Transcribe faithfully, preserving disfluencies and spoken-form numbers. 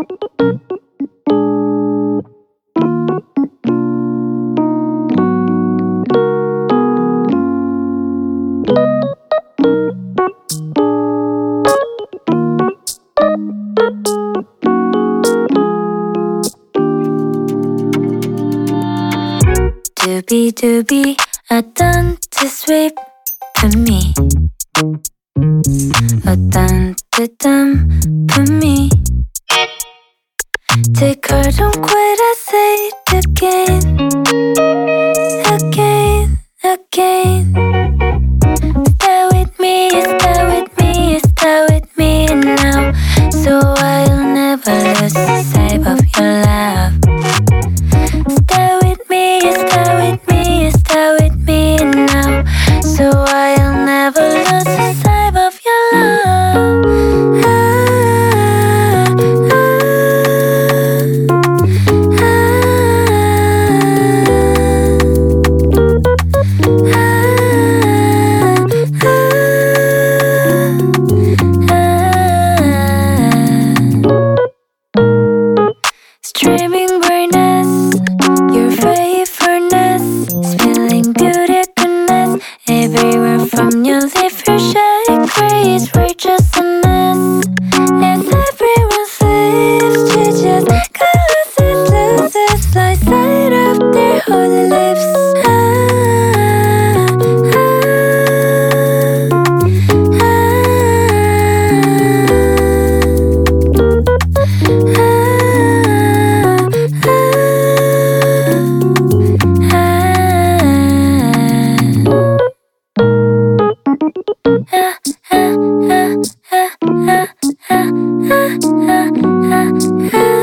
Doobie doobie, I done to sweep for me. I done to dumb for me. Take heart, don't quit, I say it again, again, again. Stay with me, stay with me, stay with me now, so I'll never lose sight of your love. Stay with me, stay with me, stay with me now, so I'll never lose sight of your love. Ah, ah, streaming brightness, your faithfulness, spilling beauty goodness, everywhere from you leave your shade grace, righteousness. As everyone sleeps, you just caresses, loses light sight of their holy lips. Ah, ah, ah, ah, ah, ah, ah, ah, ah, ah.